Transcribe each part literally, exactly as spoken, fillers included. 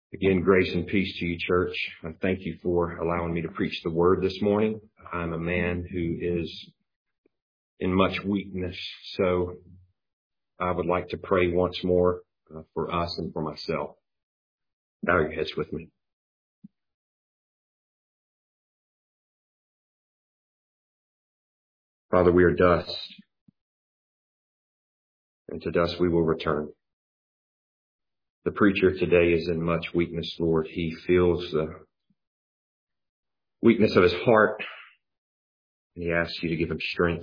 Again, grace and peace to you, church. I thank you for allowing me to preach the word this morning. I'm a man who is in much weakness, so I would like to pray once more uh, for us and for myself. Bow your heads with me. Father, we are dust, and to dust we will return. The preacher today is in much weakness, Lord. He feels the weakness of his heart, and he asks you to give him strength.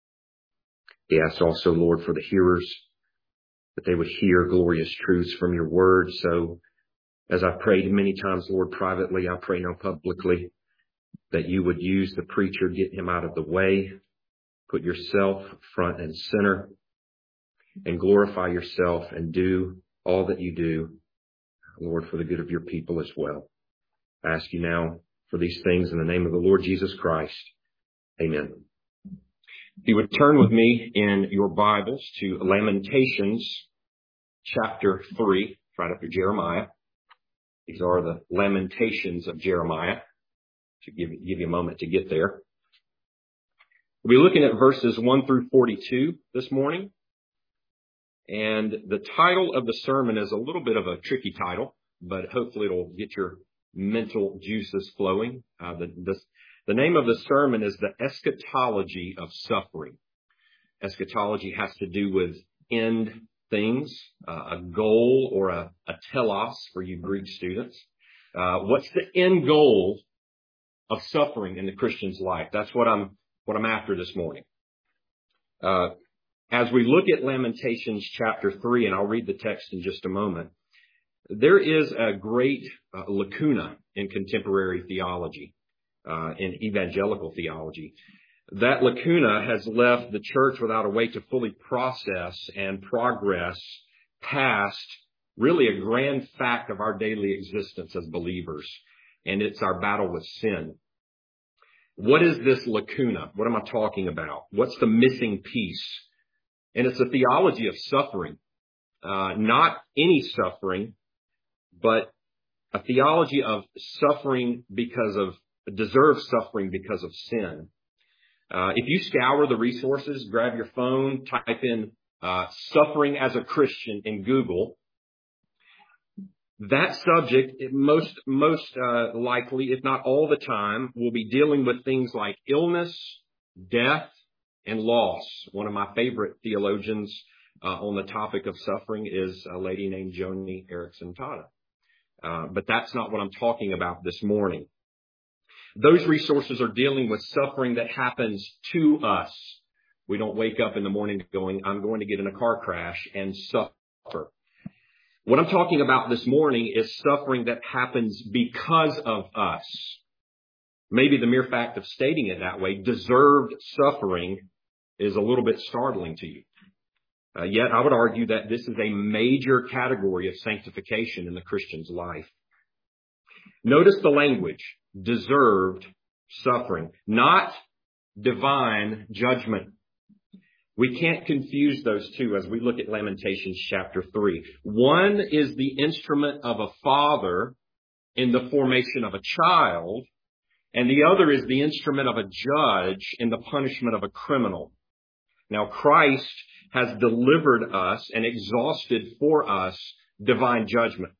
He asks also, Lord, for the hearers, that they would hear glorious truths from your word. So as I prayed many times, Lord, privately, I pray now publicly, that you would use the preacher, get him out of the way, put yourself front and center, and glorify yourself and do all that you do, Lord, for the good of your people as well. I ask you now for these things in the name of the Lord Jesus Christ. Amen. If you would turn with me in your Bibles to Lamentations chapter three, right after Jeremiah. These are the Lamentations of Jeremiah. To give, give you a moment to get there. We'll be looking at verses one through forty-two this morning. And the title of the sermon is a little bit of a tricky title, but hopefully it'll get your mental juices flowing. Uh, the, the, the name of the sermon is The Eschatology of Suffering. Eschatology has to do with end things, uh, a goal or a, a telos for you Greek students. Uh, what's the end goal of suffering in the Christian's life? That's what I'm, what I'm after this morning. Uh, As we look at Lamentations chapter three, and I'll read the text in just a moment, there is a great uh, lacuna in contemporary theology, uh, in evangelical theology. That lacuna has left the church without a way to fully process and progress past really a grand fact of our daily existence as believers, and it's our battle with sin. What is this lacuna? What am I talking about? What's the missing piece? And it's a theology of suffering, uh, not any suffering, but a theology of suffering because of, deserved suffering because of sin. Uh, if you scour the resources, grab your phone, type in uh, suffering as a Christian in Google, that subject, it most, most uh, likely, if not all the time, will be dealing with things like illness, death, and loss. One of my favorite theologians uh, on the topic of suffering is a lady named Joni Eareckson Tada. Uh, but that's not what I'm talking about this morning. Those resources are dealing with suffering that happens to us. We don't wake up in the morning going, I'm going to get in a car crash and suffer. What I'm talking about this morning is suffering that happens because of us. Maybe the mere fact of stating it that way, deserved suffering, is a little bit startling to you. Uh, yet I would argue that this is a major category of sanctification in the Christian's life. Notice the language, deserved suffering, not divine judgment. We can't confuse those two as we look at Lamentations chapter three. One is the instrument of a father in the formation of a child, and the other is the instrument of a judge in the punishment of a criminal. Now, Christ has delivered us and exhausted for us divine judgment.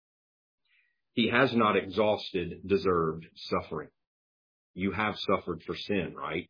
He has not exhausted deserved suffering. You have suffered for sin, right?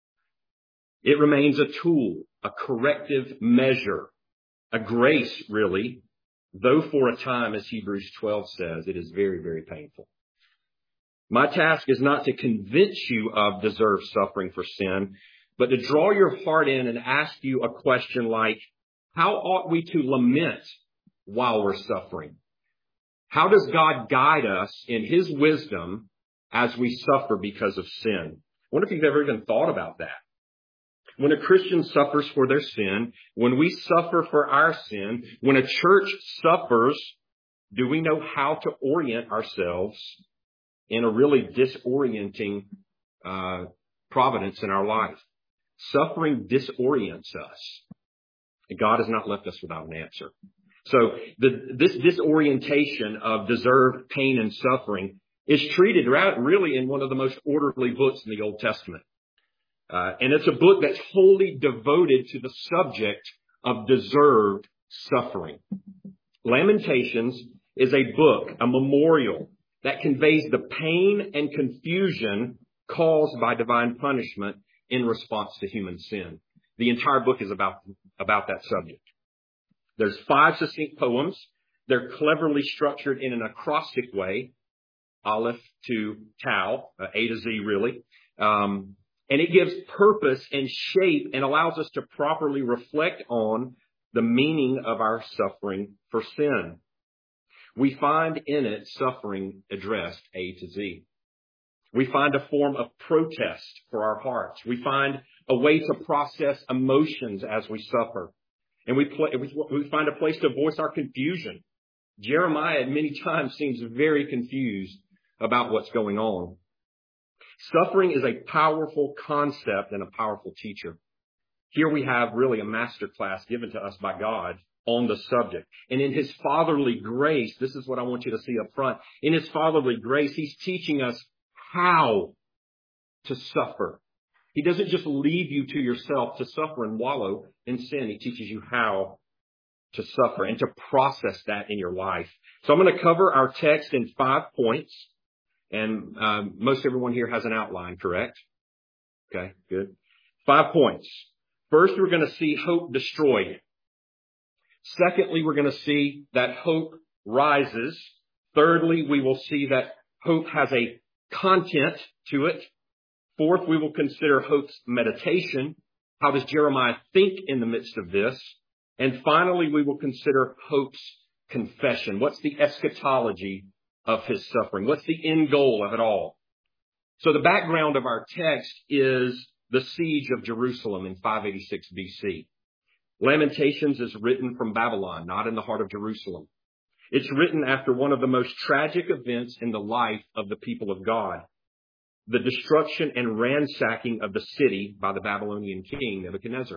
It remains a tool, a corrective measure, a grace, really, though for a time, as Hebrews twelve says, it is very, very painful. My task is not to convince you of deserved suffering for sin, but to draw your heart in and ask you a question like, how ought we to lament while we're suffering? How does God guide us in his wisdom as we suffer because of sin? I wonder if you've ever even thought about that. When a Christian suffers for their sin, when we suffer for our sin, when a church suffers, do we know how to orient ourselves in a really disorienting uh, providence in our life? Suffering disorients us. God has not left us without an answer. So the, this disorientation of deserved pain and suffering is treated really in one of the most orderly books in the Old Testament. Uh, and it's a book that's wholly devoted to the subject of deserved suffering. Lamentations is a book, a memorial that conveys the pain and confusion caused by divine punishment in response to human sin. The entire book is about, about that subject. There's five succinct poems. They're cleverly structured in an acrostic way, Aleph to Tau, uh, A to Z really. Um, and it gives purpose and shape and allows us to properly reflect on the meaning of our suffering for sin. We find in it suffering addressed A to Z. We find a form of protest for our hearts. We find a way to process emotions as we suffer. And we, play, we find a place to voice our confusion. Jeremiah many times seems very confused about what's going on. Suffering is a powerful concept and a powerful teacher. Here we have really a master class given to us by God on the subject. And in his fatherly grace, this is what I want you to see up front. In his fatherly grace, he's teaching us how to suffer. He doesn't just leave you to yourself to suffer and wallow in sin. He teaches you how to suffer and to process that in your life. So I'm going to cover our text in five points. And um, most everyone here has an outline, correct? Okay, good. Five points. First, we're going to see hope destroyed. Secondly, we're going to see that hope rises. Thirdly, we will see that hope has a content to it. Fourth, we will consider hope's meditation. How does Jeremiah think in the midst of this? And finally, we will consider hope's confession. What's the eschatology of his suffering? What's the end goal of it all? So the background of our text is the siege of Jerusalem in five eighty-six B C. Lamentations is written from Babylon, not in the heart of Jerusalem. It's written after one of the most tragic events in the life of the people of God, the destruction and ransacking of the city by the Babylonian king Nebuchadnezzar.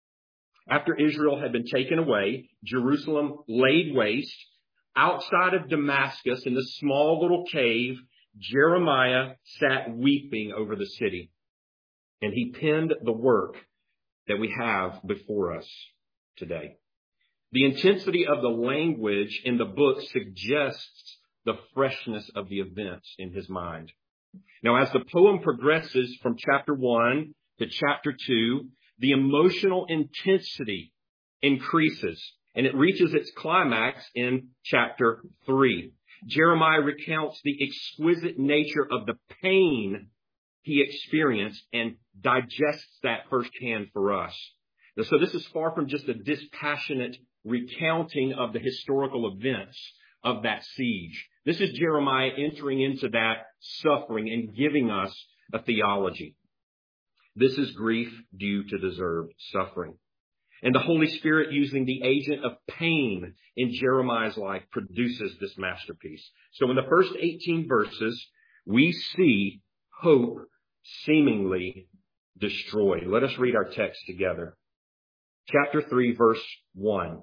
After Israel had been taken away, Jerusalem laid waste. Outside of Damascus, in the small little cave, Jeremiah sat weeping over the city. And he penned the work that we have before us today. The intensity of the language in the book suggests the freshness of the events in his mind. Now, as the poem progresses from chapter one to chapter two, the emotional intensity increases, and it reaches its climax in chapter three. Jeremiah recounts the exquisite nature of the pain he experienced and digests that firsthand for us. So this is far from just a dispassionate recounting of the historical events of that siege. This is Jeremiah entering into that suffering and giving us a theology. This is grief due to deserved suffering. And the Holy Spirit, using the agent of pain in Jeremiah's life, produces this masterpiece. So in the first eighteen verses, we see hope seemingly destroyed. Let us read our text together. Chapter three, verse one.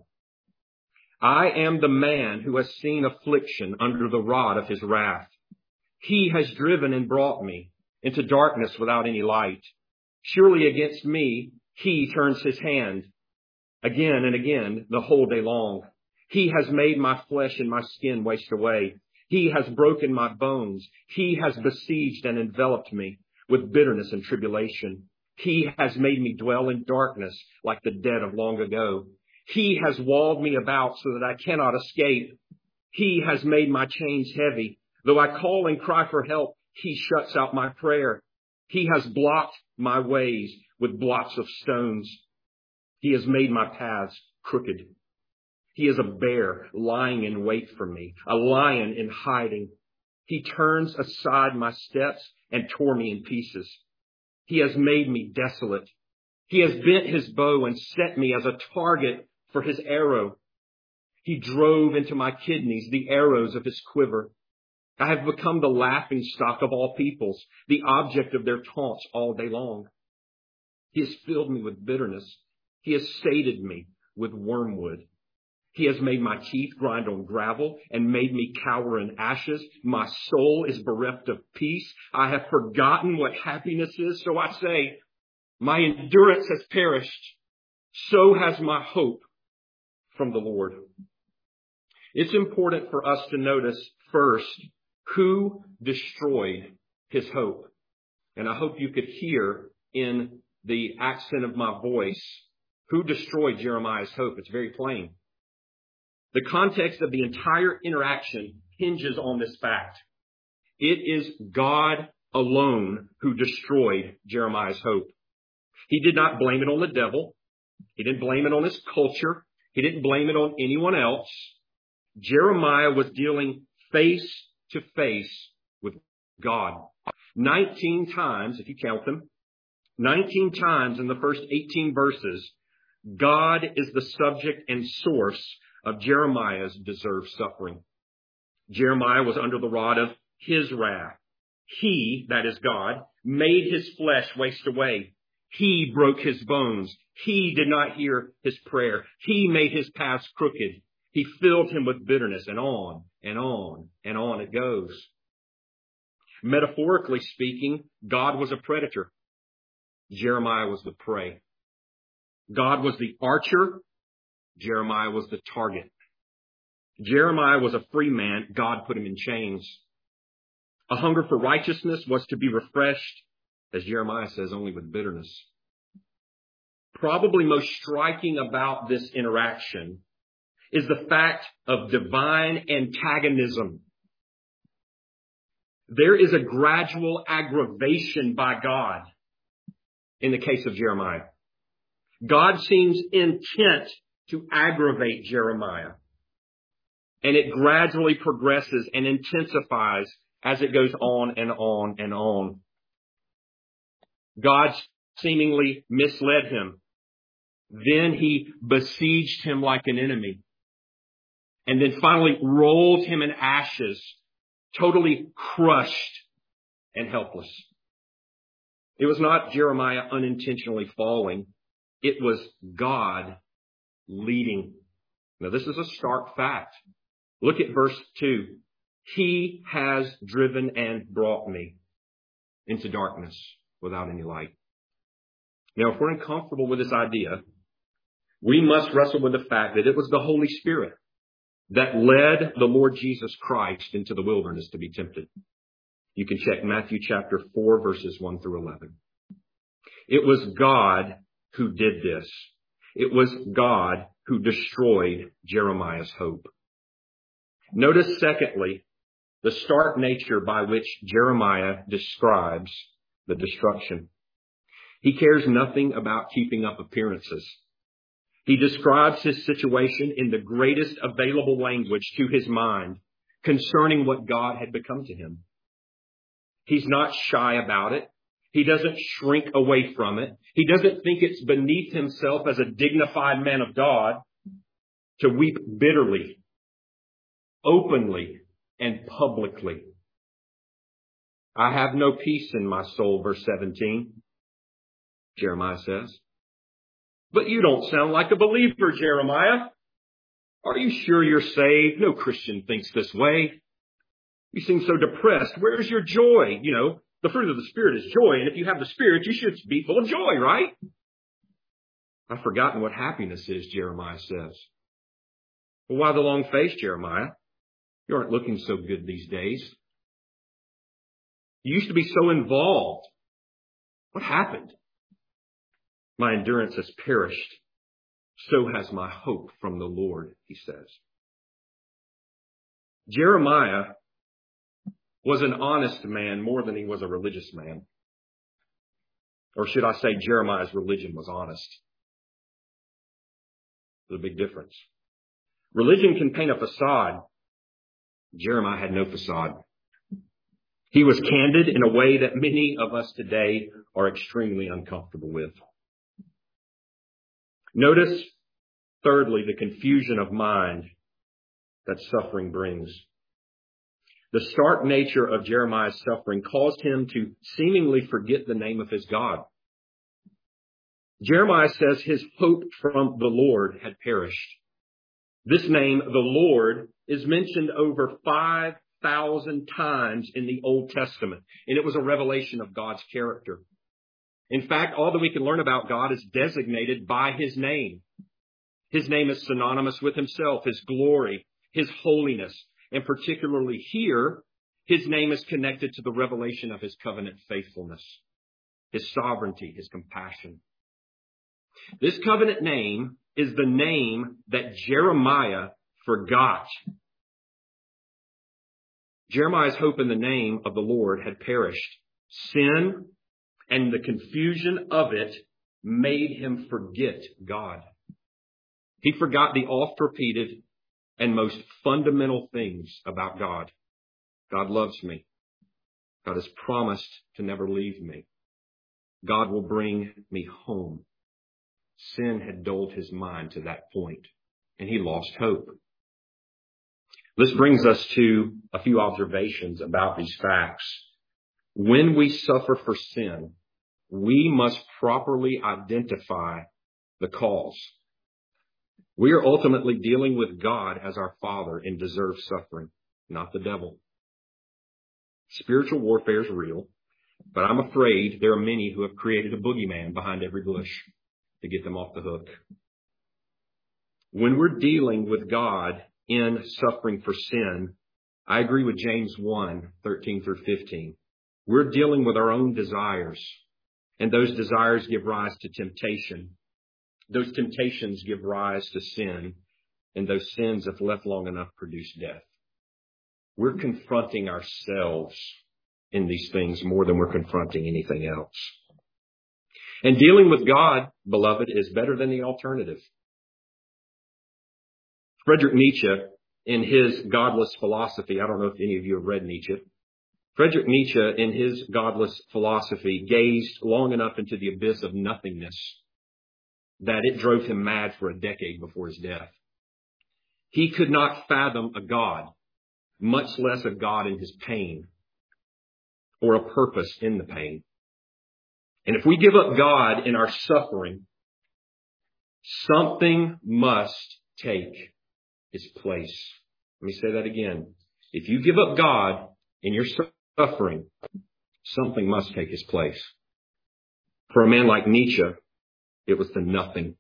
I am the man who has seen affliction under the rod of his wrath. He has driven and brought me into darkness without any light. Surely against me he turns his hand again and again the whole day long. He has made my flesh and my skin waste away. He has broken my bones. He has besieged and enveloped me with bitterness and tribulation. He has made me dwell in darkness like the dead of long ago. He has walled me about so that I cannot escape. He has made my chains heavy. Though I call and cry for help, he shuts out my prayer. He has blocked my ways with blocks of stones. He has made my paths crooked. He is a bear lying in wait for me, a lion in hiding. He turns aside my steps and tore me in pieces. He has made me desolate. He has bent his bow and set me as a target for his arrow. He drove into my kidneys the arrows of his quiver. I have become the laughing stock of all peoples, the object of their taunts all day long. He has filled me with bitterness. He has sated me with wormwood. He has made my teeth grind on gravel and made me cower in ashes. My soul is bereft of peace. I have forgotten what happiness is. So I say, my endurance has perished. So has my hope from the Lord. It's important for us to notice first who destroyed his hope. And I hope you could hear in the accent of my voice who destroyed Jeremiah's hope. It's very plain. The context of the entire interaction hinges on this fact. It is God alone who destroyed Jeremiah's hope. He did not blame it on the devil. He didn't blame it on his culture. He didn't blame it on anyone else. Jeremiah was dealing face to face with God. nineteen times, if you count them, nineteen times in the first eighteen verses, God is the subject and source of Jeremiah's deserved suffering. Jeremiah was under the rod of his wrath. He, that is God, made his flesh waste away. He broke his bones. He did not hear his prayer. He made his paths crooked. He filled him with bitterness, and on and on and on it goes. Metaphorically speaking, God was a predator. Jeremiah was the prey. God was the archer. Jeremiah was the target. Jeremiah was a free man. God put him in chains. A hunger for righteousness was to be refreshed, as Jeremiah says, only with bitterness. Probably most striking about this interaction is the fact of divine antagonism. There is a gradual aggravation by God in the case of Jeremiah. God seems intent to aggravate Jeremiah. And it gradually progresses and intensifies as it goes on and on and on. God seemingly misled him. Then he besieged him like an enemy. And then finally rolled him in ashes, totally crushed and helpless. It was not Jeremiah unintentionally falling. It was God leading. Now, this is a stark fact. Look at verse two. He has driven and brought me into darkness without any light. Now, if we're uncomfortable with this idea, we must wrestle with the fact that it was the Holy Spirit that led the Lord Jesus Christ into the wilderness to be tempted. You can check Matthew chapter four, verses one through eleven. It was God who did this. It was God who destroyed Jeremiah's hope. Notice, secondly, the stark nature by which Jeremiah describes the destruction. He cares nothing about keeping up appearances. He describes his situation in the greatest available language to his mind concerning what God had become to him. He's not shy about it. He doesn't shrink away from it. He doesn't think it's beneath himself as a dignified man of God to weep bitterly, openly, and publicly. I have no peace in my soul, verse seventeen, Jeremiah says. But you don't sound like a believer, Jeremiah. Are you sure you're saved? No Christian thinks this way. You seem so depressed. Where's your joy? You know, the fruit of the Spirit is joy. And if you have the Spirit, you should be full of joy, right? I've forgotten what happiness is, Jeremiah says. Well, why the long face, Jeremiah? You aren't looking so good these days. You used to be so involved. What happened? My endurance has perished. So has my hope from the Lord, he says. Jeremiah was an honest man more than he was a religious man. Or should I say Jeremiah's religion was honest? There's a big difference. Religion can paint a facade. Jeremiah had no facade. He was candid in a way that many of us today are extremely uncomfortable with. Notice, thirdly, the confusion of mind that suffering brings. The stark nature of Jeremiah's suffering caused him to seemingly forget the name of his God. Jeremiah says his hope from the Lord had perished. This name, the Lord, is mentioned over five thousand times in the Old Testament, and it was a revelation of God's character. In fact, all that we can learn about God is designated by his name. His name is synonymous with himself, his glory, his holiness, and particularly here, his name is connected to the revelation of his covenant faithfulness, his sovereignty, his compassion. This covenant name is the name that Jeremiah forgot. Jeremiah's hope in the name of the Lord had perished. Sin and the confusion of it made him forget God. He forgot the oft-repeated and most fundamental things about God. God loves me. God has promised to never leave me. God will bring me home. Sin had dulled his mind to that point, and he lost hope. This brings us to a few observations about these facts. When we suffer for sin, we must properly identify the cause. We are ultimately dealing with God as our Father and deserve suffering, not the devil. Spiritual warfare is real, but I'm afraid there are many who have created a boogeyman behind every bush to get them off the hook. When we're dealing with God in suffering for sin, I agree with James one, thirteen through fifteen. We're dealing with our own desires, and those desires give rise to temptation. Those temptations give rise to sin, and those sins, if left long enough, produce death. We're confronting ourselves in these things more than we're confronting anything else. And dealing with God, beloved, is better than the alternative. Friedrich Nietzsche, in his godless philosophy, I don't know if any of you have read Nietzsche. Friedrich Nietzsche, in his godless philosophy, gazed long enough into the abyss of nothingness that it drove him mad for a decade before his death. He could not fathom a God, much less a God in his pain, or a purpose in the pain. And if we give up God in our suffering, something must take its place. Let me say that again. If you give up God in your suffering, something must take its place. For a man like Nietzsche, it was the nothing.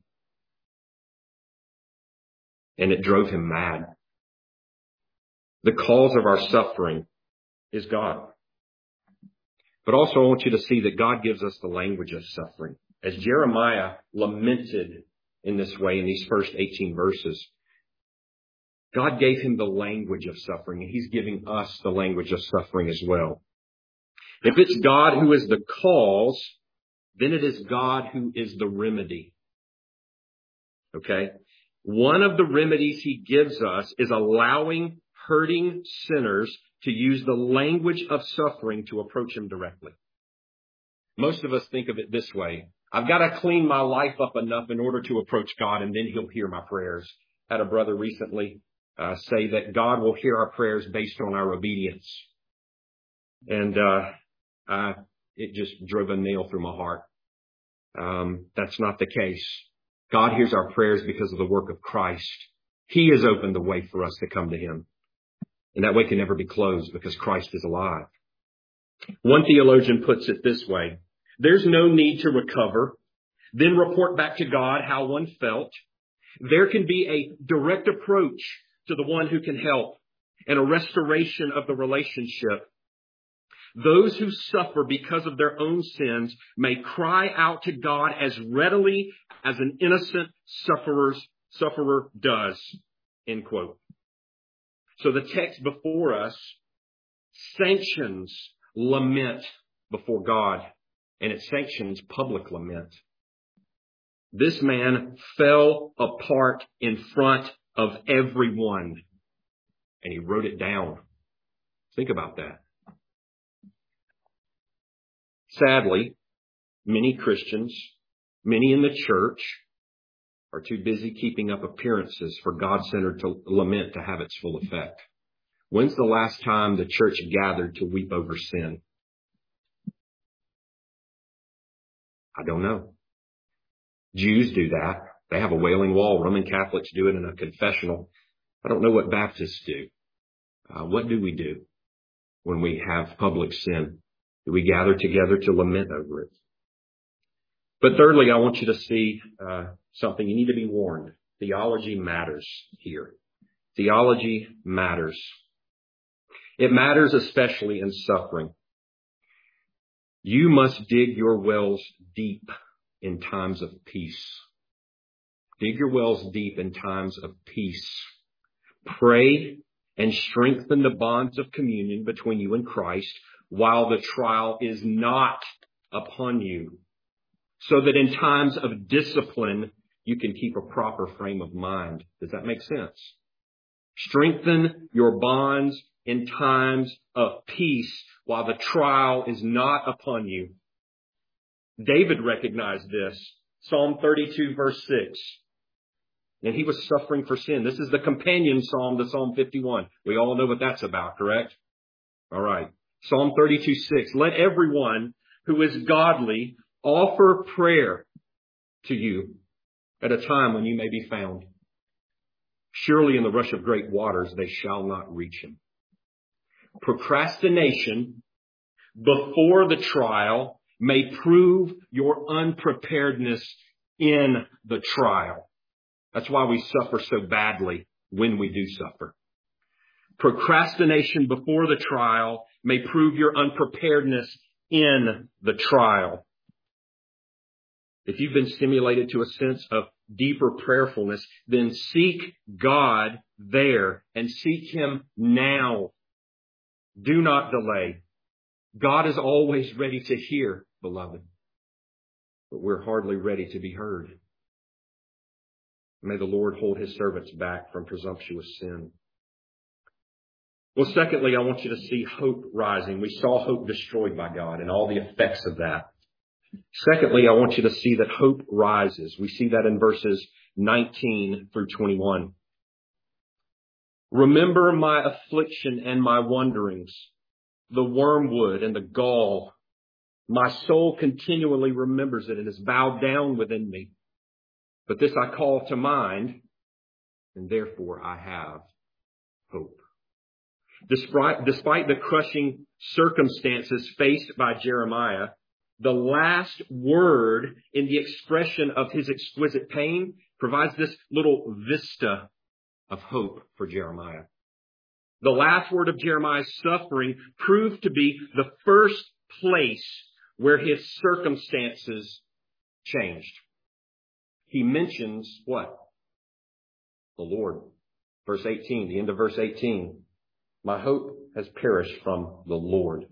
And it drove him mad. The cause of our suffering is God. But also I want you to see that God gives us the language of suffering. As Jeremiah lamented in this way in these first eighteen verses, God gave him the language of suffering, and he's giving us the language of suffering as well. If it's God who is the cause, then it is God who is the remedy. Okay? One of the remedies he gives us is allowing hurting sinners to use the language of suffering to approach him directly. Most of us think of it this way. I've got to clean my life up enough in order to approach God, and then he'll hear my prayers. I had a brother recently uh, say that God will hear our prayers based on our obedience. And uh, uh, it just drove a nail through my heart. Um, that's not the case. God hears our prayers because of the work of Christ. He has opened the way for us to come to him. And that way can never be closed because Christ is alive. One theologian puts it this way. There's no need to recover, then report back to God how one felt. There can be a direct approach to the one who can help and a restoration of the relationship. Those who suffer because of their own sins may cry out to God as readily as an innocent sufferer's, sufferer does. End quote. So the text before us sanctions lament before God, and it sanctions public lament. This man fell apart in front of everyone, and he wrote it down. Think about that. Sadly, many Christians, many in the church, are too busy keeping up appearances for God-centered to lament to have its full effect. When's the last time the church gathered to weep over sin? I don't know. Jews do that. They have a Wailing Wall. Roman Catholics do it in a confessional. I don't know what Baptists do. Uh, what do we do when we have public sin? Do we gather together to lament over it? But thirdly, I want you to see uh, something. You need to be warned. Theology matters here. Theology matters. It matters especially in suffering. You must dig your wells deep in times of peace. Dig your wells deep in times of peace. Pray and strengthen the bonds of communion between you and Christ while the trial is not upon you, so that in times of discipline, you can keep a proper frame of mind. Does that make sense? Strengthen your bonds in times of peace while the trial is not upon you. David recognized this. Psalm thirty-two, verse six. And he was suffering for sin. This is the companion psalm to Psalm fifty-one. We all know what that's about, correct? All right. Psalm thirty-two, six. Let everyone who is godly offer prayer to you at a time when you may be found. Surely in the rush of great waters, they shall not reach him. Procrastination before the trial may prove your unpreparedness in the trial. That's why we suffer so badly when we do suffer. Procrastination before the trial may prove your unpreparedness in the trial. If you've been stimulated to a sense of deeper prayerfulness, then seek God there and seek him now. Do not delay. God is always ready to hear, beloved, but we're hardly ready to be heard. May the Lord hold his servants back from presumptuous sin. Well, secondly, I want you to see hope rising. We saw hope destroyed by God and all the effects of that. Secondly, I want you to see that hope rises. We see that in verses nineteen through twenty-one. Remember my affliction and my wanderings, the wormwood and the gall. My soul continually remembers it and is bowed down within me. But this I call to mind, and therefore I have hope. Despite, despite the crushing circumstances faced by Jeremiah, the last word in the expression of his exquisite pain provides this little vista of hope for Jeremiah. The last word of Jeremiah's suffering proved to be the first place where his circumstances changed. He mentions what? The Lord. Verse eighteen, the end of verse eighteen. My hope has perished from the Lord.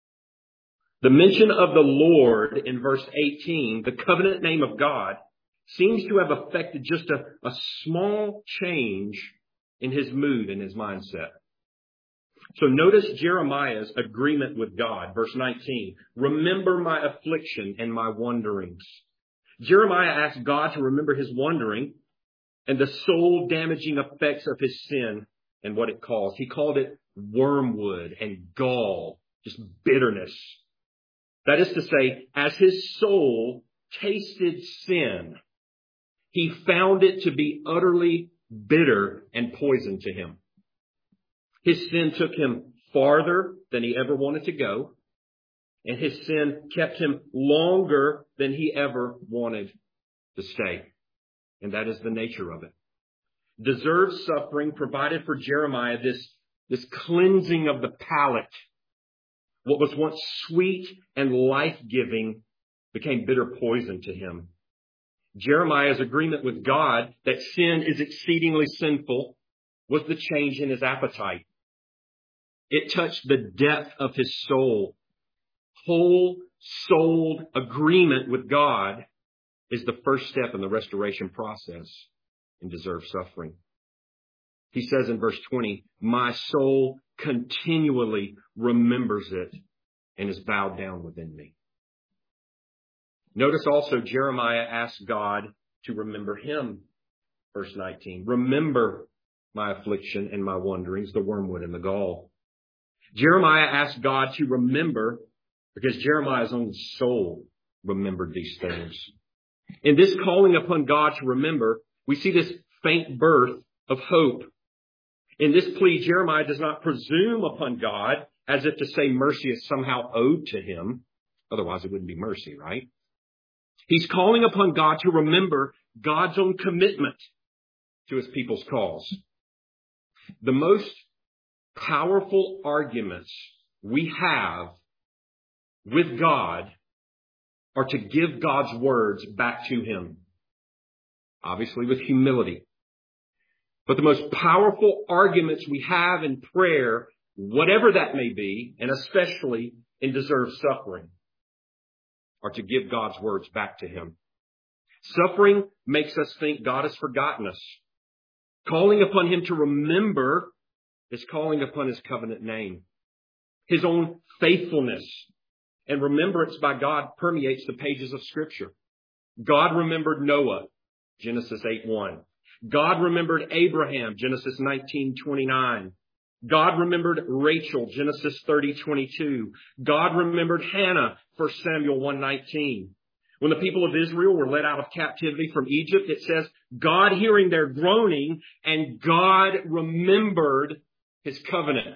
The mention of the Lord in verse eighteen, the covenant name of God, seems to have affected just a, a small change in his mood and his mindset. So notice Jeremiah's agreement with God. Verse nineteen, remember my affliction and my wanderings. Jeremiah asked God to remember his wandering and the soul-damaging effects of his sin and what it caused. He called it wormwood and gall, just bitterness. That is to say, as his soul tasted sin, he found it to be utterly bitter and poison to him. His sin took him farther than he ever wanted to go, and his sin kept him longer than he ever wanted to stay. And that is the nature of it. Deserved suffering provided for Jeremiah this, this cleansing of the palate. What was once sweet and life-giving became bitter poison to him. Jeremiah's agreement with God that sin is exceedingly sinful was the change in his appetite. It touched the depth of his soul. Whole-souled agreement with God is the first step in the restoration process in deserved suffering. He says in verse twenty, my soul continually remembers it and is bowed down within me. Notice also Jeremiah asked God to remember him. Verse nineteen, remember my affliction and my wanderings, the wormwood and the gall. Jeremiah asked God to remember because Jeremiah's own soul remembered these things. In this calling upon God to remember, we see this faint birth of hope. In this plea, Jeremiah does not presume upon God as if to say mercy is somehow owed to him. Otherwise, it wouldn't be mercy, right? He's calling upon God to remember God's own commitment to his people's cause. The most powerful arguments we have with God are to give God's words back to him. Obviously with humility. But the most powerful arguments we have in prayer, whatever that may be, and especially in deserved suffering, are to give God's words back to him. Suffering makes us think God has forgotten us. Calling upon him to remember is calling upon his covenant name. His own faithfulness and remembrance by God permeates the pages of Scripture. God remembered Noah, Genesis eight one. God remembered Abraham, Genesis nineteen twenty-nine. God remembered Rachel, Genesis thirty twenty-two. God remembered Hannah, First Samuel one nineteen. When the people of Israel were led out of captivity from Egypt, it says, God hearing their groaning, and God remembered his covenant.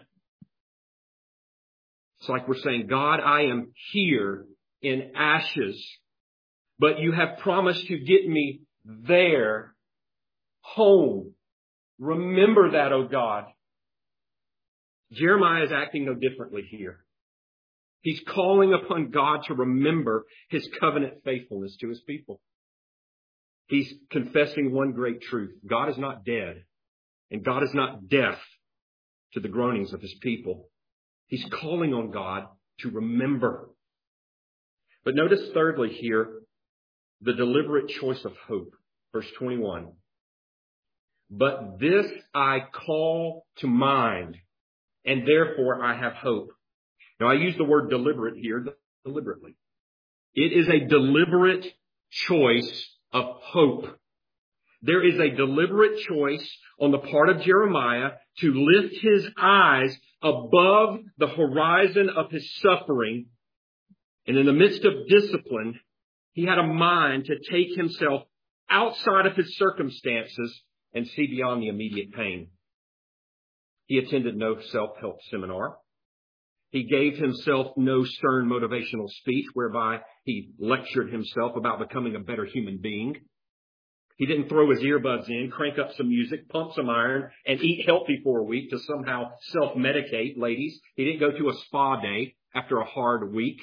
It's like we're saying, God, I am here in ashes, but you have promised to get me there, home. Remember that, oh God. Jeremiah is acting no differently here. He's calling upon God to remember his covenant faithfulness to his people. He's confessing one great truth. God is not dead, and God is not deaf to the groanings of his people. He's calling on God to remember. But notice thirdly here, the deliberate choice of hope. Verse twenty-one. But this I call to mind, and therefore I have hope. Now I use the word deliberate here deliberately. It is a deliberate choice of hope. There is a deliberate choice on the part of Jeremiah to lift his eyes above the horizon of his suffering. And in the midst of discipline, he had a mind to take himself outside of his circumstances and see beyond the immediate pain. He attended no self-help seminar. He gave himself no stern motivational speech whereby he lectured himself about becoming a better human being. He didn't throw his earbuds in, crank up some music, pump some iron, and eat healthy for a week to somehow self-medicate, ladies. He didn't go to a spa day after a hard week.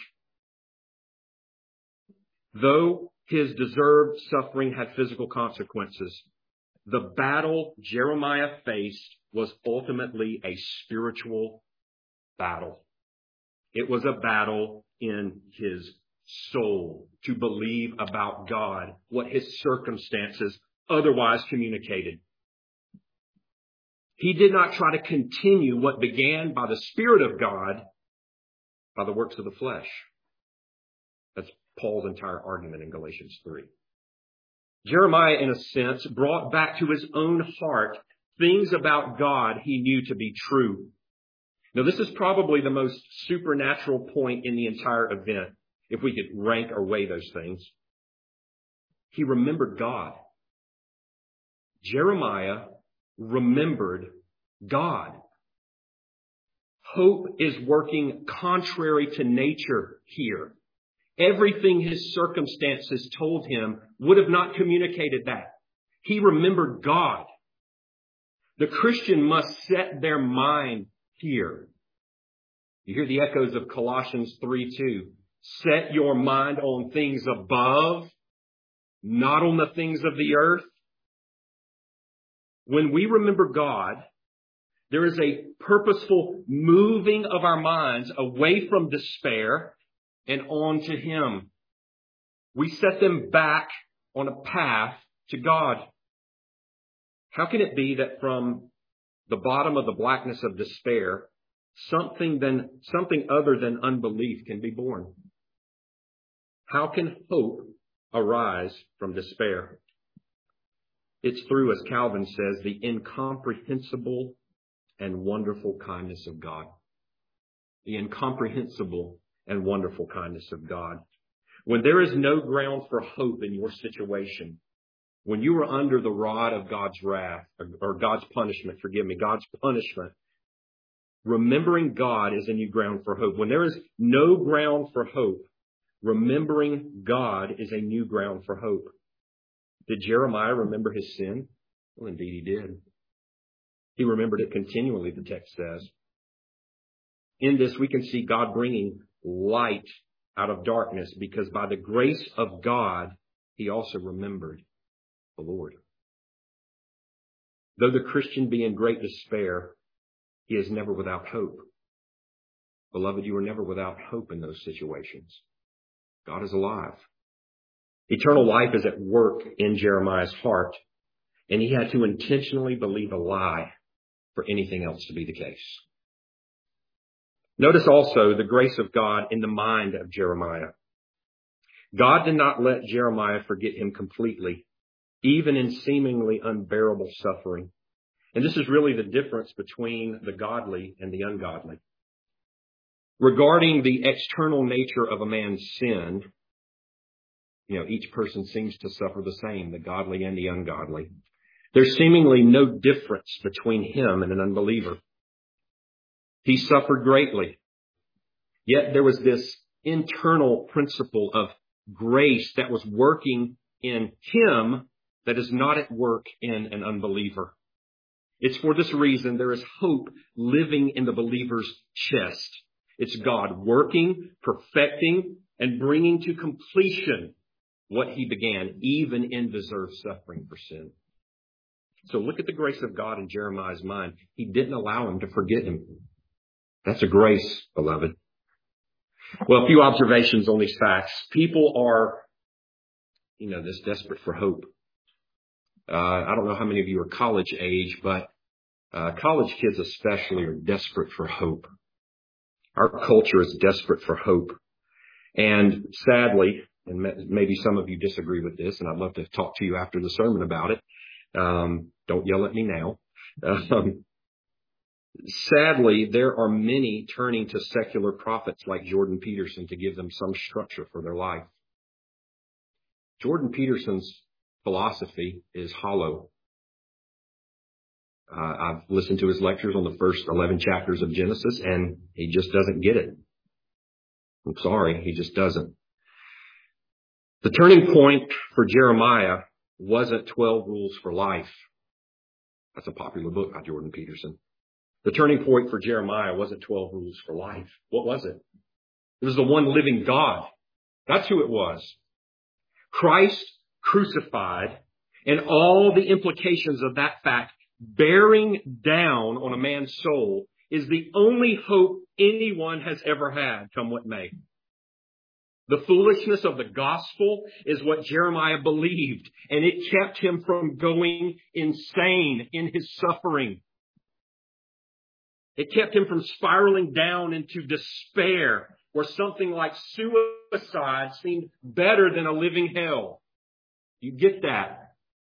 Though his deserved suffering had physical consequences, the battle Jeremiah faced was ultimately a spiritual battle. It was a battle in his soul to believe about God what his circumstances otherwise communicated. He did not try to continue what began by the Spirit of God by the works of the flesh. That's Paul's entire argument in Galatians three. Jeremiah, in a sense, brought back to his own heart things about God he knew to be true. Now, this is probably the most supernatural point in the entire event, if we could rank or weigh those things. He remembered God. Jeremiah remembered God. Hope is working contrary to nature here. Everything his circumstances told him would have not communicated that. He remembered God. The Christian must set their mind here. You hear the echoes of Colossians three two. Set your mind on things above, not on the things of the earth. When we remember God, there is a purposeful moving of our minds away from despair and on to him. We set them back on a path to God. How can it be that from the bottom of the blackness of despair, something then something other than unbelief can be born? How can hope arise from despair? It's through, as Calvin says, the incomprehensible and wonderful kindness of God. The incomprehensible and wonderful kindness of God. When there is no ground for hope in your situation, when you are under the rod of God's wrath or God's punishment, forgive me, God's punishment, remembering God is a new ground for hope. When there is no ground for hope, remembering God is a new ground for hope. Did Jeremiah remember his sin? Well, indeed he did. He remembered it continually, the text says. In this, we can see God bringing light out of darkness, because by the grace of God, he also remembered the Lord. Though the Christian be in great despair, he is never without hope. Beloved, you are never without hope in those situations. God is alive. Eternal life is at work in Jeremiah's heart, and he had to intentionally believe a lie for anything else to be the case. Notice also the grace of God in the mind of Jeremiah. God did not let Jeremiah forget him completely, even in seemingly unbearable suffering. And this is really the difference between the godly and the ungodly. Regarding the external nature of a man's sin, you know, each person seems to suffer the same, the godly and the ungodly. There's seemingly no difference between him and an unbeliever. He suffered greatly. Yet there was this internal principle of grace that was working in him that is not at work in an unbeliever. It's for this reason there is hope living in the believer's chest. It's God working, perfecting, and bringing to completion what he began, even in deserved suffering for sin. So look at the grace of God in Jeremiah's mind. He didn't allow him to forget him. That's a grace, beloved. Well, a few observations on these facts. People are, you know, this desperate for hope. Uh, I don't know how many of you are college age, but uh, college kids especially are desperate for hope. Our culture is desperate for hope. And sadly, and maybe some of you disagree with this, and I'd love to talk to you after the sermon about it. Um, don't yell at me now. Um, sadly, there are many turning to secular prophets like Jordan Peterson to give them some structure for their life. Jordan Peterson's philosophy is hollow. Uh, I've listened to his lectures on the first eleven chapters of Genesis, and he just doesn't get it. I'm sorry, he just doesn't. The turning point for Jeremiah wasn't twelve Rules for Life. That's a popular book by Jordan Peterson. The turning point for Jeremiah wasn't twelve Rules for Life. What was it? It was the one living God. That's who it was. Christ crucified, and all the implications of that fact bearing down on a man's soul is the only hope anyone has ever had, come what may. The foolishness of the gospel is what Jeremiah believed, and it kept him from going insane in his suffering. It kept him from spiraling down into despair, where something like suicide seemed better than a living hell. You get that?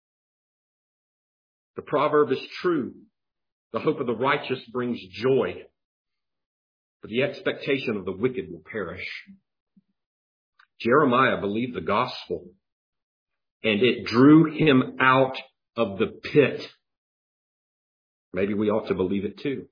The proverb is true. The hope of the righteous brings joy, but the expectation of the wicked will perish. Jeremiah believed the gospel, and it drew him out of the pit. Maybe we ought to believe it too.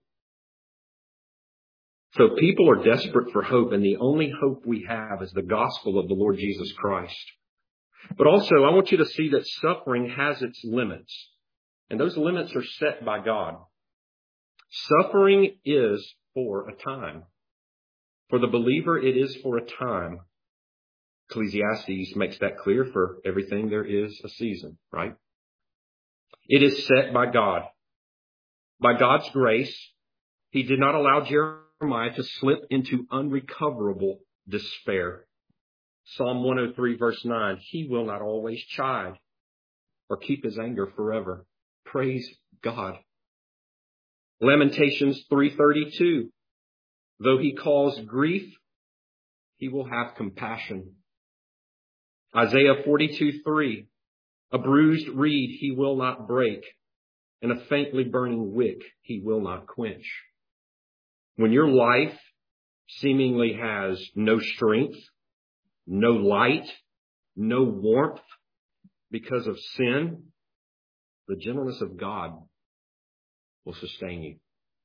So people are desperate for hope, and the only hope we have is the gospel of the Lord Jesus Christ. But also, I want you to see that suffering has its limits, and those limits are set by God. Suffering is for a time. For the believer, it is for a time. Ecclesiastes makes that clear. For everything there is a season, right? It is set by God. By God's grace, he did not allow Jeremiah to slip into unrecoverable despair. Psalm one oh three verse nine, he will not always chide or keep his anger forever. Praise God. Lamentations three thirty-two, though he cause grief, he will have compassion. Isaiah forty-two three, a bruised reed he will not break, and a faintly burning wick he will not quench. When your life seemingly has no strength, no light, no warmth because of sin, the gentleness of God will sustain you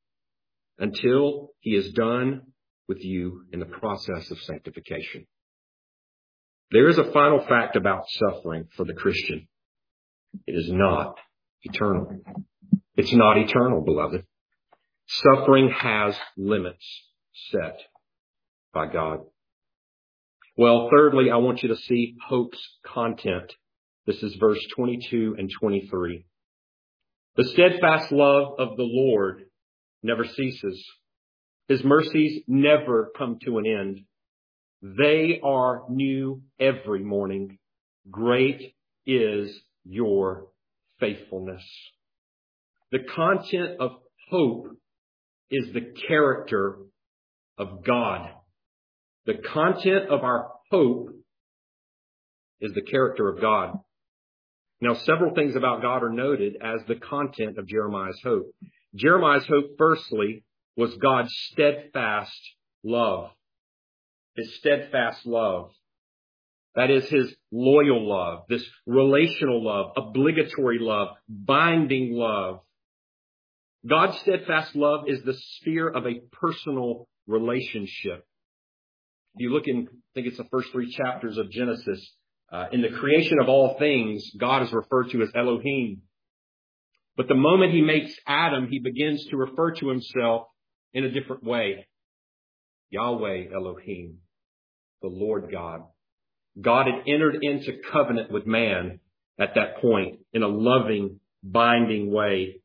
until He is done with you in the process of sanctification. There is a final fact about suffering for the Christian. It is not eternal. It's not eternal, beloved. Suffering has limits set by God. Well, thirdly, I want you to see hope's content. This is verse twenty-two and twenty-three. The steadfast love of the Lord never ceases. His mercies never come to an end. They are new every morning. Great is your faithfulness. The content of hope is the character of God. The content of our hope is the character of God. Now, several things about God are noted as the content of Jeremiah's hope. Jeremiah's hope, firstly, was God's steadfast love. His steadfast love. That is His loyal love, this relational love, obligatory love, binding love. God's steadfast love is the sphere of a personal relationship. If you look in, I think it's the first three chapters of Genesis, uh, in the creation of all things, God is referred to as Elohim. But the moment He makes Adam, He begins to refer to Himself in a different way. Yahweh Elohim, the Lord God. God had entered into covenant with man at that point in a loving, binding way.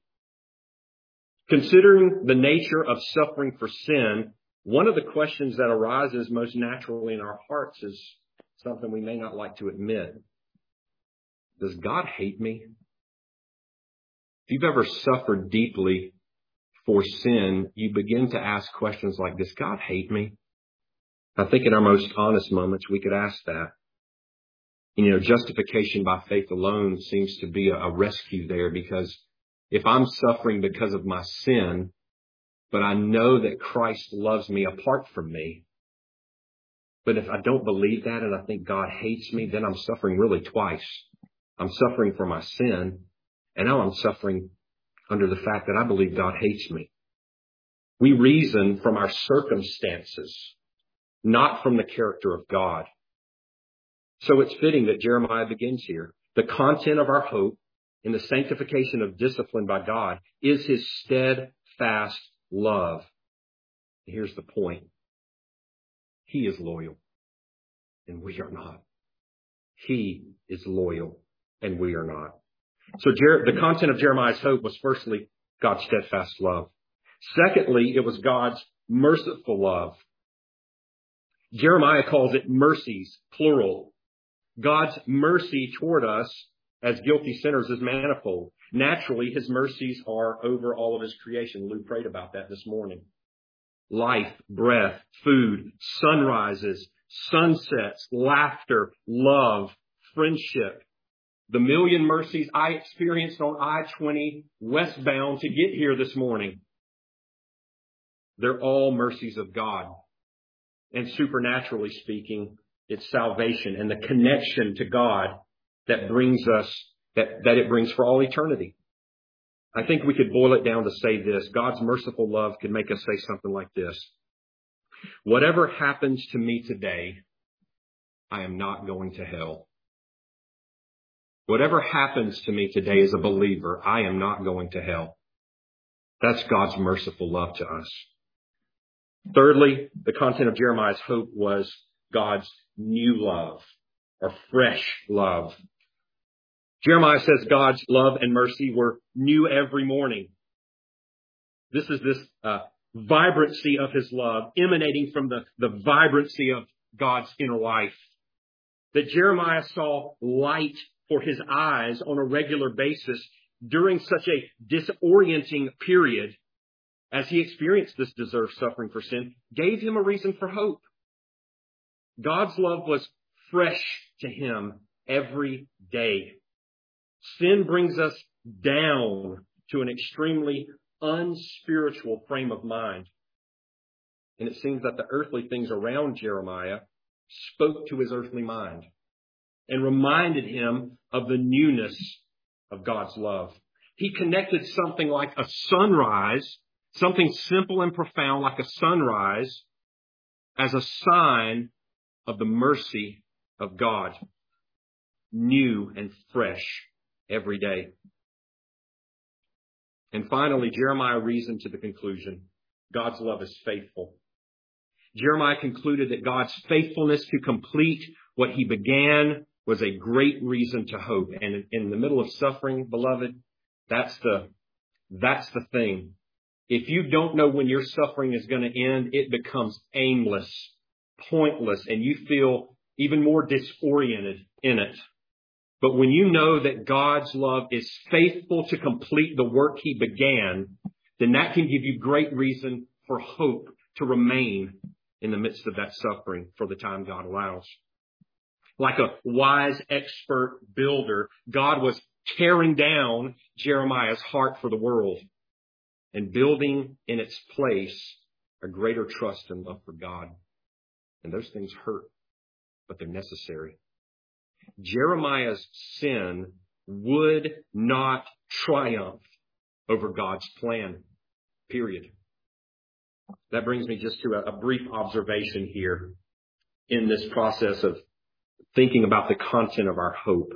Considering the nature of suffering for sin, one of the questions that arises most naturally in our hearts is something we may not like to admit. Does God hate me? If you've ever suffered deeply for sin, you begin to ask questions like, does God hate me? I think in our most honest moments, we could ask that. You know, justification by faith alone seems to be a, a rescue there, because if I'm suffering because of my sin, but I know that Christ loves me apart from me, but if I don't believe that and I think God hates me, then I'm suffering really twice. I'm suffering for my sin, and now I'm suffering under the fact that I believe God hates me. We reason from our circumstances, not from the character of God. So it's fitting that Jeremiah begins here. The content of our hope in the sanctification of discipline by God is His steadfast love. Here's the point. He is loyal, and we are not. He is loyal, and we are not. So Jer- the content of Jeremiah's hope was firstly God's steadfast love. Secondly, it was God's merciful love. Jeremiah calls it mercies, plural. God's mercy toward us as guilty sinners is manifold. Naturally, His mercies are over all of His creation. Lou prayed about that this morning. Life, breath, food, sunrises, sunsets, laughter, love, friendship. The million mercies I experienced on I twenty westbound to get here this morning. They're all mercies of God. And supernaturally speaking, it's salvation and the connection to God that brings us, that, that it brings for all eternity. I think we could boil it down to say this. God's merciful love could make us say something like this. Whatever happens to me today, I am not going to hell. Whatever happens to me today as a believer, I am not going to hell. That's God's merciful love to us. Thirdly, the content of Jeremiah's hope was God's new love, or fresh love. Jeremiah says God's love and mercy were new every morning. This is this uh, vibrancy of His love emanating from the, the vibrancy of God's inner life. That Jeremiah saw light for his eyes on a regular basis during such a disorienting period as he experienced this deserved suffering for sin, gave him a reason for hope. God's love was fresh to him every day. Sin brings us down to an extremely unspiritual frame of mind. And it seems that the earthly things around Jeremiah spoke to his earthly mind and reminded him of the newness of God's love. He connected something like a sunrise, something simple and profound like a sunrise, as a sign of the mercy of God, new and fresh every day. And finally, Jeremiah reasoned to the conclusion, God's love is faithful. Jeremiah concluded that God's faithfulness to complete what he began was a great reason to hope. And in the middle of suffering, beloved, that's the, that's the thing. If you don't know when your suffering is going to end, it becomes aimless, pointless, and you feel even more disoriented in it. But when you know that God's love is faithful to complete the work he began, then that can give you great reason for hope to remain in the midst of that suffering for the time God allows. Like a wise expert builder, God was tearing down Jeremiah's heart for the world and building in its place a greater trust and love for God. And those things hurt, but they're necessary. Jeremiah's sin would not triumph over God's plan, period. That brings me just to a, a brief observation here in this process of thinking about the content of our hope.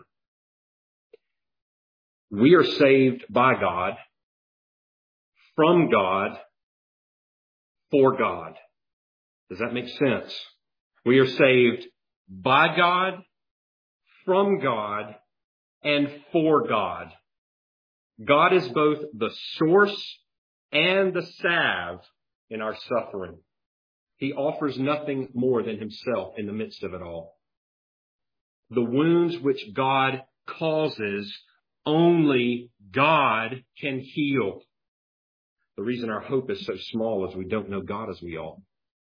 We are saved by God, from God, for God. Does that make sense? We are saved by God, from God, and for God. God is both the source and the salve in our suffering. He offers nothing more than himself in the midst of it all. The wounds which God causes, only God can heal. The reason our hope is so small is we don't know God as we ought.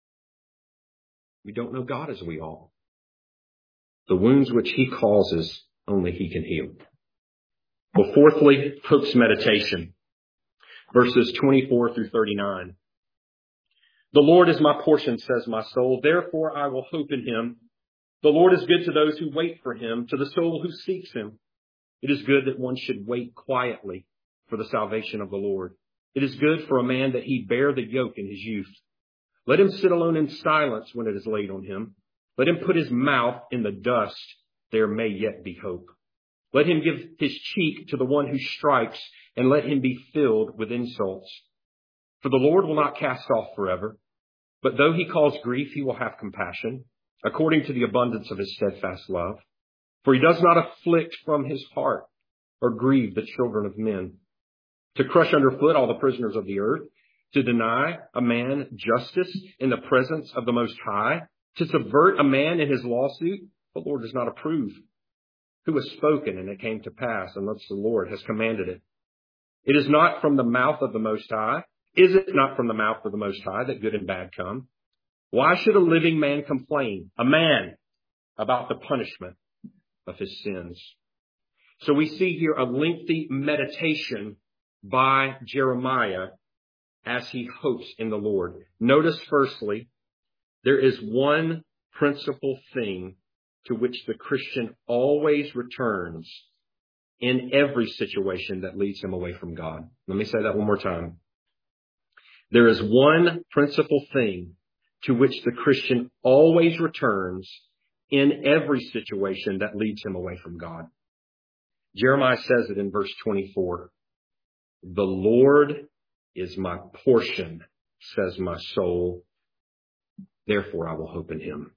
We don't know God as we ought. The wounds which he causes, only he can heal. Well, fourthly, hope's meditation. Verses twenty-four through thirty-nine. The Lord is my portion, says my soul. Therefore I will hope in him. The Lord is good to those who wait for him, to the soul who seeks him. It is good that one should wait quietly for the salvation of the Lord. It is good for a man that he bear the yoke in his youth. Let him sit alone in silence when it is laid on him. Let him put his mouth in the dust. There may yet be hope. Let him give his cheek to the one who strikes, and let him be filled with insults. For the Lord will not cast off forever, but though he cause grief, he will have compassion, according to the abundance of his steadfast love. For he does not afflict from his heart, or grieve the children of men. To crush underfoot all the prisoners of the earth, to deny a man justice in the presence of the Most High, to subvert a man in his lawsuit, the Lord does not approve. Who has spoken, and it came to pass, unless the Lord has commanded it? It is not from the mouth of the Most High. Is it not from the mouth of the Most High that good and bad come? Why should a living man complain, a man, about the punishment of his sins? So we see here a lengthy meditation by Jeremiah as he hopes in the Lord. Notice firstly, there is one principal thing to which the Christian always returns in every situation that leads him away from God. Let me say that one more time. There is one principal thing to which the Christian always returns in every situation that leads him away from God. Jeremiah says it in verse twenty-four. The Lord is my portion, says my soul. Therefore I will hope in him.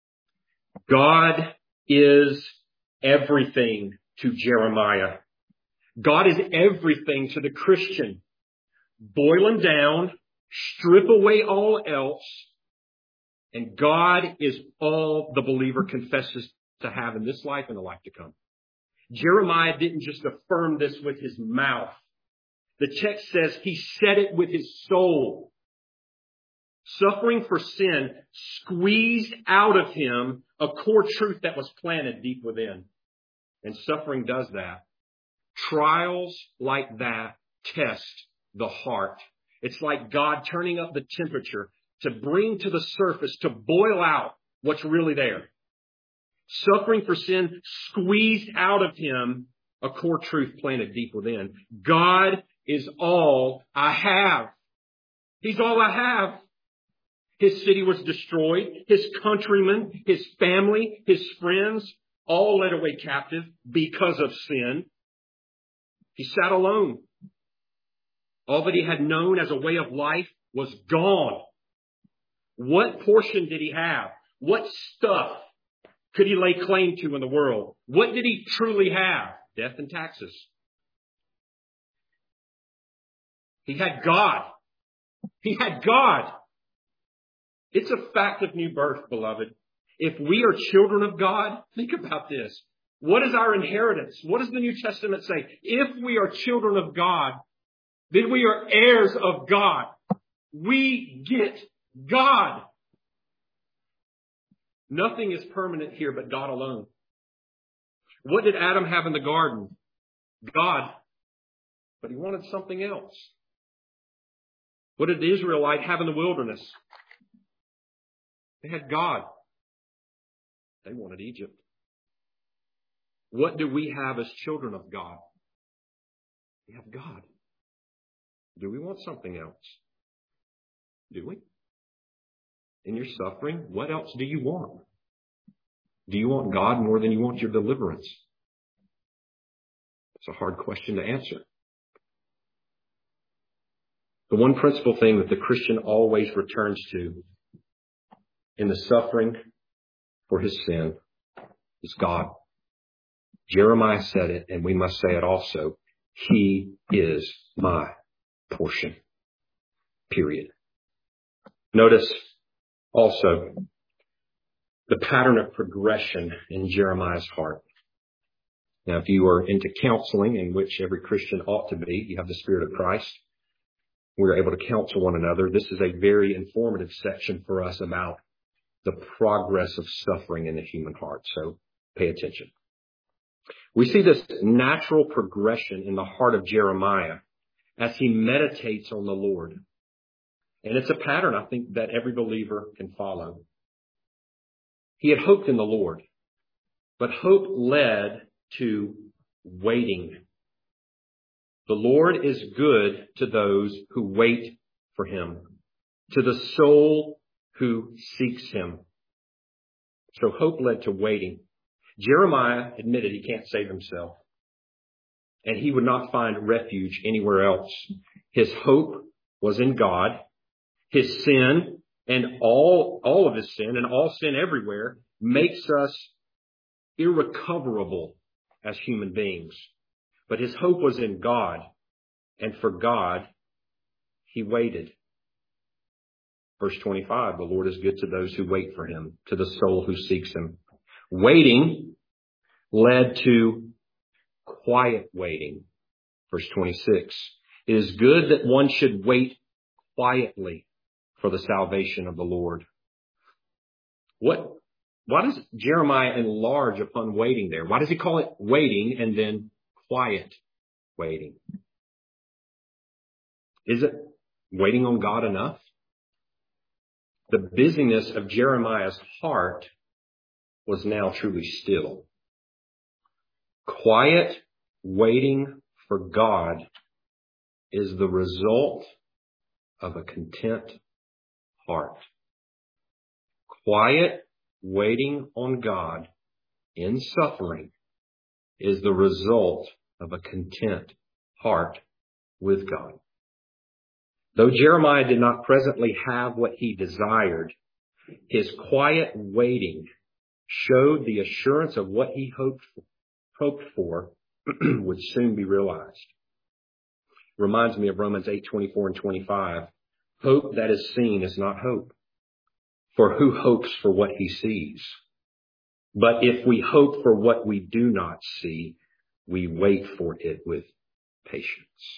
God is everything to Jeremiah. God is everything to the Christian. Boil him down, strip away all else, and God is all the believer confesses to have in this life and the life to come. Jeremiah didn't just affirm this with his mouth. The text says he said it with his soul. Suffering for sin squeezed out of him a core truth that was planted deep within. And suffering does that. Trials like that test the heart. It's like God turning up the temperature to bring to the surface, to boil out what's really there. Suffering for sin squeezed out of him a core truth planted deep within. God is all I have. He's all I have. His city was destroyed. His countrymen, his family, his friends, all led away captive because of sin. He sat alone. All that he had known as a way of life was gone. What portion did he have? What stuff could he lay claim to in the world? What did he truly have? Death and taxes. He had God. He had God. It's a fact of new birth, beloved. If we are children of God, think about this. What is our inheritance? What does the New Testament say? If we are children of God, then we are heirs of God. We get God. Nothing is permanent here but God alone. What did Adam have in the garden? God. But he wanted something else. What did the Israelite have in the wilderness? They had God. They wanted Egypt. What do we have as children of God? We have God. Do we want something else? Do we? In your suffering, what else do you want? Do you want God more than you want your deliverance? It's a hard question to answer. The one principal thing that the Christian always returns to in the suffering for his sin is God. Jeremiah said it, and we must say it also. He is my portion. Period. Notice also the pattern of progression in Jeremiah's heart. Now, if you are into counseling, in which every Christian ought to be, you have the Spirit of Christ. We're able to counsel one another. This is a very informative section for us about the progress of suffering in the human heart. So pay attention. We see this natural progression in the heart of Jeremiah as he meditates on the Lord. And it's a pattern, I think, that every believer can follow. He had hoped in the Lord, but hope led to waiting. The Lord is good to those who wait for him, to the soul who seeks him. So hope led to waiting. Jeremiah admitted he can't save himself, and he would not find refuge anywhere else. His hope was in God. His sin and all, all of his sin and all sin everywhere makes us irrecoverable as human beings. But his hope was in God, and for God, he waited. Verse twenty-five, the Lord is good to those who wait for him, to the soul who seeks him. Waiting led to quiet waiting. Verse twenty-six, it is good that one should wait quietly for the salvation of the Lord. What, why does Jeremiah enlarge upon waiting there? Why does he call it waiting and then quiet waiting? Is it waiting on God enough? The busyness of Jeremiah's heart was now truly still. Quiet waiting for God is the result of a content heart. Quiet waiting on God in suffering is the result of a content heart with God. Though Jeremiah did not presently have what he desired, his quiet waiting showed the assurance of what he hoped for, hoped for would soon be realized. Reminds me of Romans eight, twenty-four and twenty-five. Hope that is seen is not hope. For who hopes for what he sees? But if we hope for what we do not see, we wait for it with patience.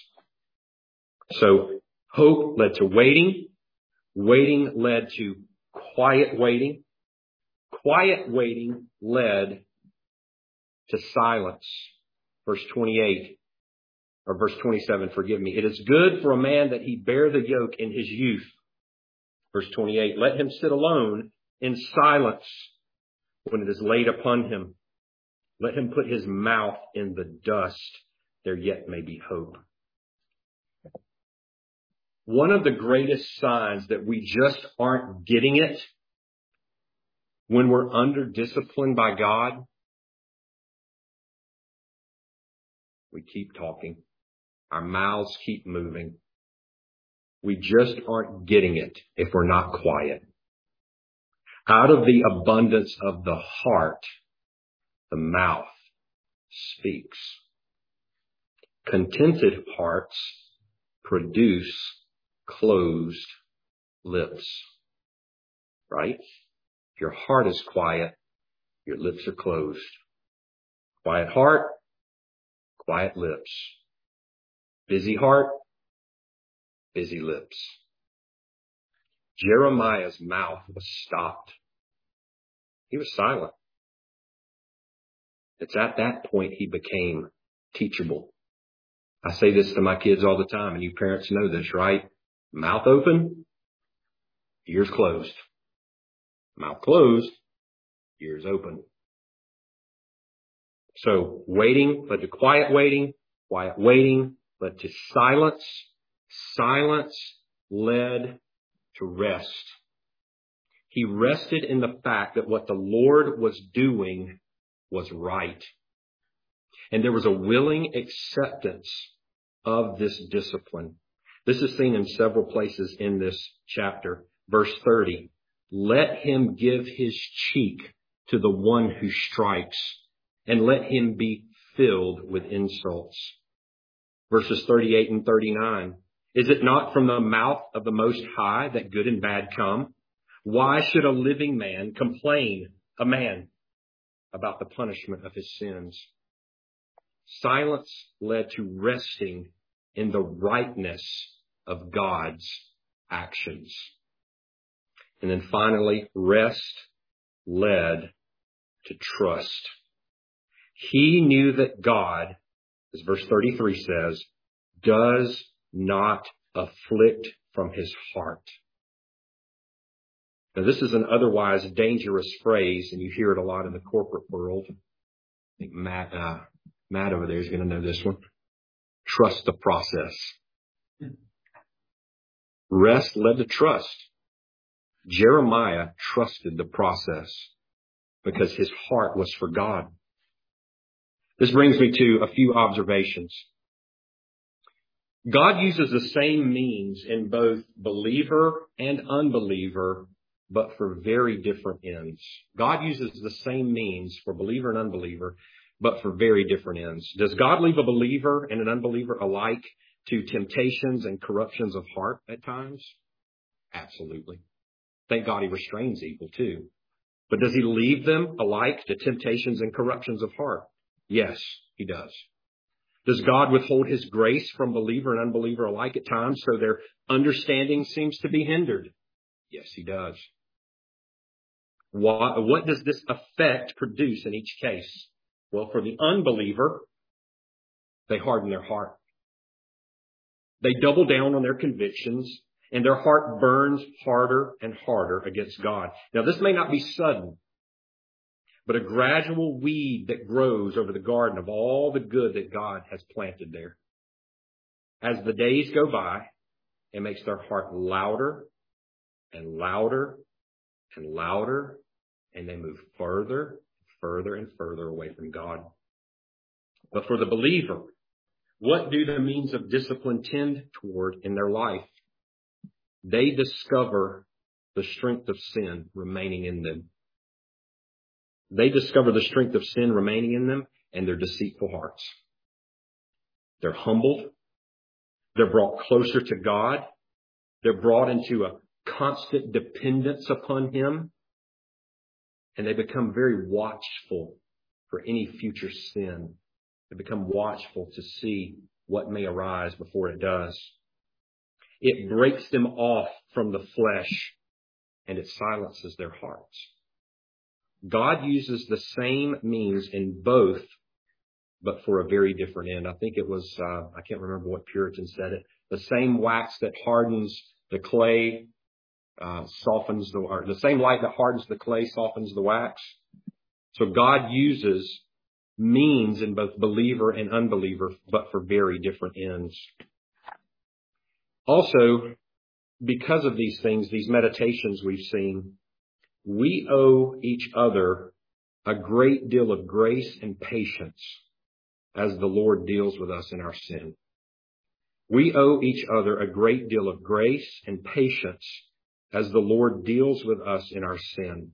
So hope led to waiting. Waiting led to quiet waiting. Quiet waiting led to silence. Verse twenty-eight, or verse twenty-seven, forgive me. It is good for a man that he bear the yoke in his youth. Verse twenty-eight, let him sit alone in silence when it is laid upon him. Let him put his mouth in the dust. There yet may be hope. One of the greatest signs that we just aren't getting it when we're under discipline by God, we keep talking. Our mouths keep moving. We just aren't getting it if we're not quiet. Out of the abundance of the heart, the mouth speaks. Contented hearts produce closed lips. Right? If your heart is quiet, your lips are closed. Quiet heart, quiet lips. Busy heart, busy lips. Jeremiah's mouth was stopped. He was silent. It's at that point he became teachable. I say this to my kids all the time, and you parents know this, right? Mouth open, ears closed. Mouth closed, ears open. So waiting led to quiet waiting, quiet waiting led to silence, silence led to rest. He rested in the fact that what the Lord was doing was right. And there was a willing acceptance of this discipline. This is seen in several places in this chapter. Verse thirty, let him give his cheek to the one who strikes, and let him be filled with insults. Verses thirty-eight and thirty-nine, is it not from the mouth of the Most High that good and bad come? Why should a living man complain, a man, about the punishment of his sins? Silence led to resting in the rightness of God's actions. And then finally, rest led to trust. He knew that God, as verse thirty-three says, does not afflict from his heart. Now, this is an otherwise dangerous phrase, and you hear it a lot in the corporate world. I think Matt, uh, Matt over there is going to know this one. Trust the process. Rest led to trust. Jeremiah trusted the process because his heart was for God. This brings me to a few observations. God uses the same means in both believer and unbeliever, but for very different ends. God uses the same means for believer and unbeliever, but for very different ends. Does God leave a believer and an unbeliever alike to temptations and corruptions of heart at times? Absolutely. Thank God he restrains evil too. But does he leave them alike to temptations and corruptions of heart? Yes, he does. Does God withhold his grace from believer and unbeliever alike at times so their understanding seems to be hindered? Yes, he does. What, what does this effect produce in each case? Well, for the unbeliever, they harden their heart. They double down on their convictions, and their heart burns harder and harder against God. Now, this may not be sudden, but a gradual weed that grows over the garden of all the good that God has planted there. As the days go by, it makes their heart louder and louder and louder, and they move further, further and further away from God. But for the believer, what do the means of discipline tend toward in their life? They discover the strength of sin remaining in them. They discover the strength of sin remaining in them and their deceitful hearts. They're humbled. They're brought closer to God. They're brought into a constant dependence upon him. And they become very watchful for any future sin. They become watchful to see what may arise before it does. It breaks them off from the flesh and it silences their hearts. God uses the same means in both, but for a very different end. I think it was, uh, I can't remember what Puritan said it. The same wax that hardens the clay uh, softens the, or the same light that hardens the clay softens the wax. So God uses means in both believer and unbeliever, but for very different ends. Also, because of these things, these meditations we've seen, we owe each other a great deal of grace and patience as the Lord deals with us in our sin. We owe each other a great deal of grace and patience as the Lord deals with us in our sin.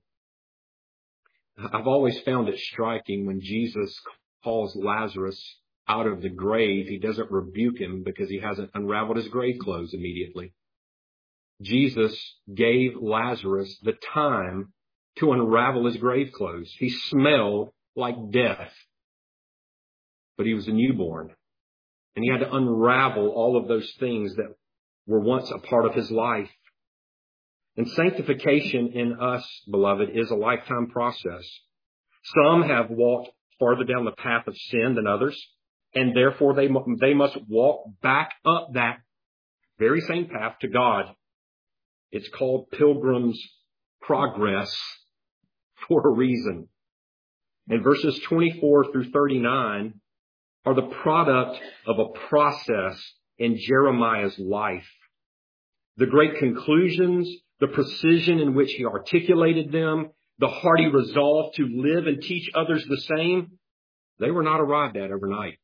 I've always found it striking when Jesus calls Lazarus out of the grave. He doesn't rebuke him because he hasn't unraveled his grave clothes immediately. Jesus gave Lazarus the time to unravel his grave clothes. He smelled like death, but he was a newborn. And he had to unravel all of those things that were once a part of his life. And sanctification in us, beloved, is a lifetime process. Some have walked farther down the path of sin than others, and therefore they, they must walk back up that very same path to God. It's called Pilgrim's Progress for a reason. And verses twenty-four through thirty-nine are the product of a process in Jeremiah's life. The great conclusions, the precision in which he articulated them, the hearty resolve to live and teach others the same, they were not arrived at overnight.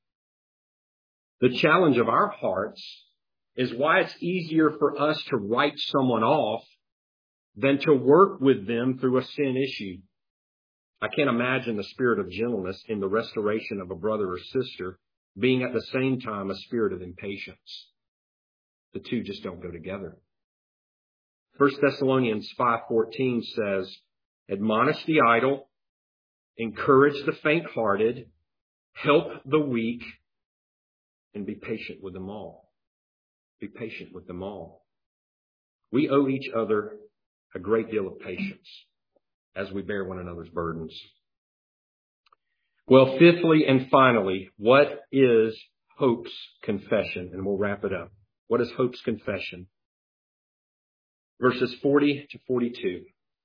The challenge of our hearts is why it's easier for us to write someone off than to work with them through a sin issue. I can't imagine the spirit of gentleness in the restoration of a brother or sister being at the same time a spirit of impatience. The two just don't go together. First Thessalonians five fourteen says, admonish the idle, encourage the faint-hearted, help the weak, and be patient with them all. Be patient with them all. We owe each other a great deal of patience as we bear one another's burdens. Well, fifthly and finally, what is hope's confession? And we'll wrap it up. What is hope's confession? Verses forty to forty-two.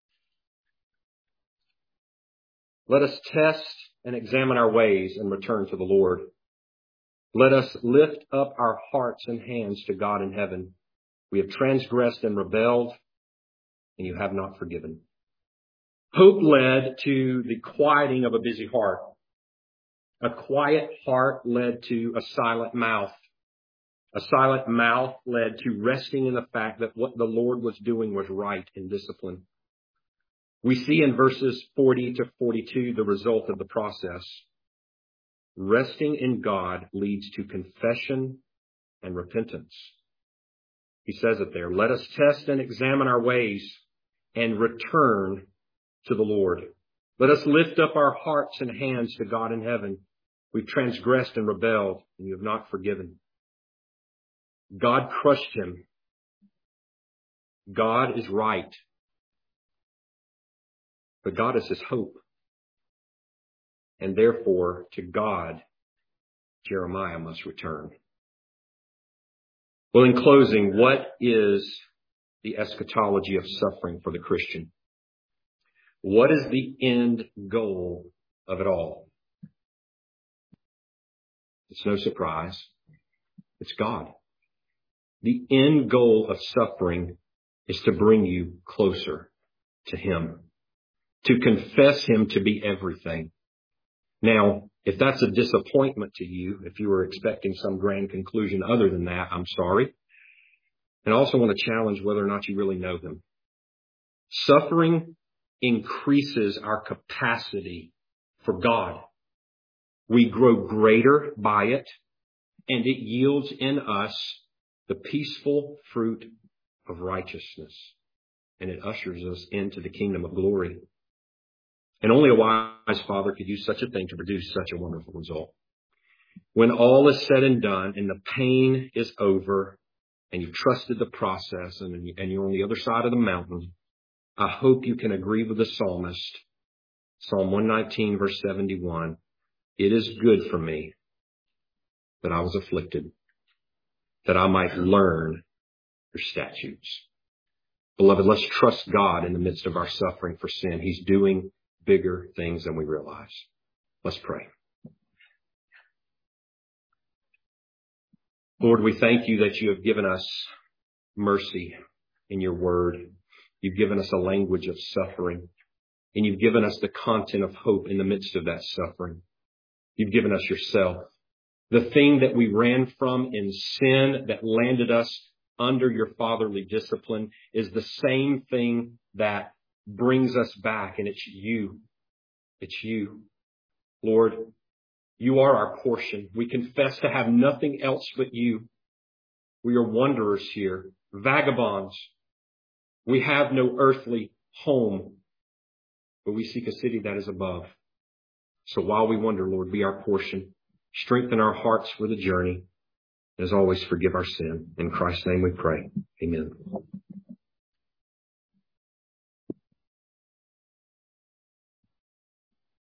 Let us test and examine our ways and return to the Lord. Let us lift up our hearts and hands to God in heaven. We have transgressed and rebelled, and you have not forgiven. Hope led to the quieting of a busy heart. A quiet heart led to a silent mouth. A silent mouth led to resting in the fact that what the Lord was doing was right in discipline. We see in verses forty to forty-two the result of the process. Resting in God leads to confession and repentance. He says it there. Let us test and examine our ways and return to the Lord. Let us lift up our hearts and hands to God in heaven. We've transgressed and rebelled, and you have not forgiven. God crushed him. God is right. But God is his hope. And therefore, to God, Jeremiah must return. Well, in closing, what is the eschatology of suffering for the Christian? What is the end goal of it all? It's no surprise. It's God. The end goal of suffering is to bring you closer to him, to confess him to be everything. Now, if that's a disappointment to you, if you were expecting some grand conclusion other than that, I'm sorry. And I also want to challenge whether or not you really know him. Suffering increases our capacity for God. We grow greater by it, and it yields in us the peaceful fruit of righteousness. And it ushers us into the kingdom of glory. And only a wise father could use such a thing to produce such a wonderful result. When all is said and done and the pain is over and you've trusted the process and you're on the other side of the mountain, I hope you can agree with the psalmist. Psalm one nineteen, verse seventy-one. It is good for me that I was afflicted, that I might learn your statutes. Beloved, let's trust God in the midst of our suffering for sin. He's doing bigger things than we realize. Let's pray. Lord, we thank you that you have given us mercy in your word. You've given us a language of suffering, and you've given us the content of hope in the midst of that suffering. You've given us yourself. The thing that we ran from in sin that landed us under your fatherly discipline is the same thing that brings us back, and it's you. It's you. Lord, you are our portion. We confess to have nothing else but you. We are wanderers here, vagabonds. We have no earthly home, but we seek a city that is above. So while we wander, Lord, be our portion. Strengthen our hearts for the journey. As always, forgive our sin. In Christ's name we pray. Amen.